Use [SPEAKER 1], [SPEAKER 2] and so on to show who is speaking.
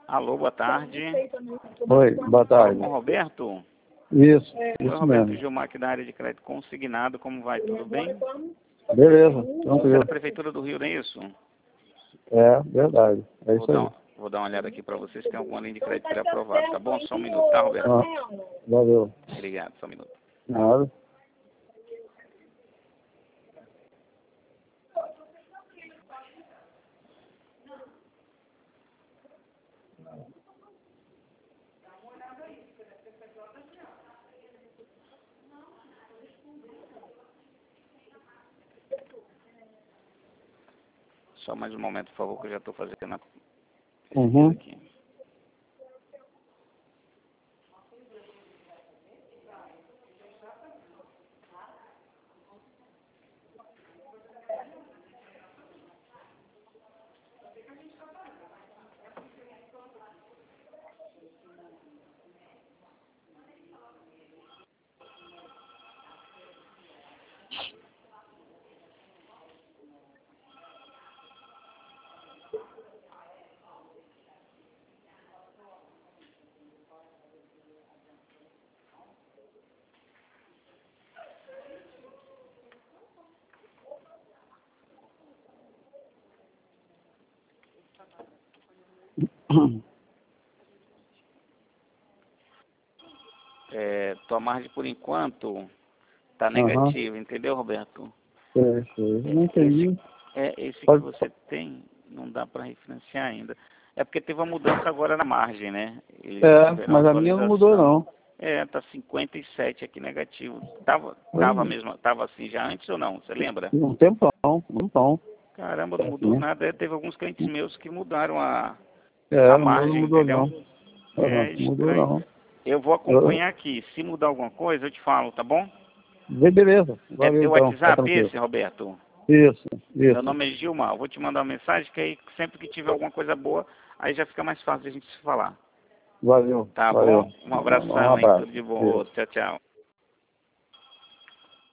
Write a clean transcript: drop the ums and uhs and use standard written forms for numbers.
[SPEAKER 1] Alô, boa tarde.
[SPEAKER 2] Oi, boa
[SPEAKER 1] Fala
[SPEAKER 2] tarde.
[SPEAKER 1] com o Roberto?
[SPEAKER 2] Isso,
[SPEAKER 1] Oi,
[SPEAKER 2] isso
[SPEAKER 1] Roberto,
[SPEAKER 2] mesmo.
[SPEAKER 1] Gilmar aqui da área de crédito consignado, como vai? Tudo bem?
[SPEAKER 2] Beleza,
[SPEAKER 1] Você é
[SPEAKER 2] tranquilo.
[SPEAKER 1] da Prefeitura do Rio, não é isso?
[SPEAKER 2] É, verdade. É
[SPEAKER 1] Vou
[SPEAKER 2] isso aí.
[SPEAKER 1] vou dar uma olhada aqui para vocês se tem alguma linha de crédito pré-aprovada, tá bom? Só um minuto, tá, Roberto?
[SPEAKER 2] Ah, valeu.
[SPEAKER 1] Obrigado, só um minuto.
[SPEAKER 2] Nada.
[SPEAKER 1] Só mais um momento, por favor, que eu já estou fazendo a pesquisa
[SPEAKER 2] Uhum.
[SPEAKER 1] aqui. Tua margem, por enquanto, está
[SPEAKER 2] Aham.
[SPEAKER 1] negativa, entendeu, Roberto?
[SPEAKER 2] Sei. Não
[SPEAKER 1] Esse,
[SPEAKER 2] entendi.
[SPEAKER 1] esse que
[SPEAKER 2] Pode...
[SPEAKER 1] você tem, não dá para refinanciar ainda. É porque teve uma mudança agora na margem, né? Eles
[SPEAKER 2] É,
[SPEAKER 1] tiveram
[SPEAKER 2] mas a minha não mudou,
[SPEAKER 1] atualização.
[SPEAKER 2] não.
[SPEAKER 1] Tá 57 aqui negativo. Tava assim já antes ou não? Você lembra?
[SPEAKER 2] Um tempão, um tempão.
[SPEAKER 1] Caramba, não mudou
[SPEAKER 2] Sim.
[SPEAKER 1] nada. Teve alguns clientes meus que mudaram a
[SPEAKER 2] Não
[SPEAKER 1] margem,
[SPEAKER 2] mudou,
[SPEAKER 1] entendeu?
[SPEAKER 2] não.
[SPEAKER 1] É
[SPEAKER 2] Aham, mudou,
[SPEAKER 1] estranho.
[SPEAKER 2] não.
[SPEAKER 1] Eu vou
[SPEAKER 2] Eu...
[SPEAKER 1] acompanhar aqui. Se mudar alguma coisa, eu te falo, tá bom?
[SPEAKER 2] Beleza.
[SPEAKER 1] É
[SPEAKER 2] Valeu,
[SPEAKER 1] teu
[SPEAKER 2] então. Tá
[SPEAKER 1] WhatsApp
[SPEAKER 2] tranquilo.
[SPEAKER 1] esse, Roberto?
[SPEAKER 2] Isso,
[SPEAKER 1] Meu
[SPEAKER 2] isso.
[SPEAKER 1] nome é Gilmar. Eu vou te mandar uma mensagem que aí sempre que tiver alguma coisa boa, aí já fica mais fácil de a gente se falar.
[SPEAKER 2] Valeu,
[SPEAKER 1] Tá
[SPEAKER 2] valeu.
[SPEAKER 1] bom? Um
[SPEAKER 2] Um
[SPEAKER 1] abração, hein?
[SPEAKER 2] abraço.
[SPEAKER 1] Tudo de bom.
[SPEAKER 2] Isso.
[SPEAKER 1] Tchau, tchau.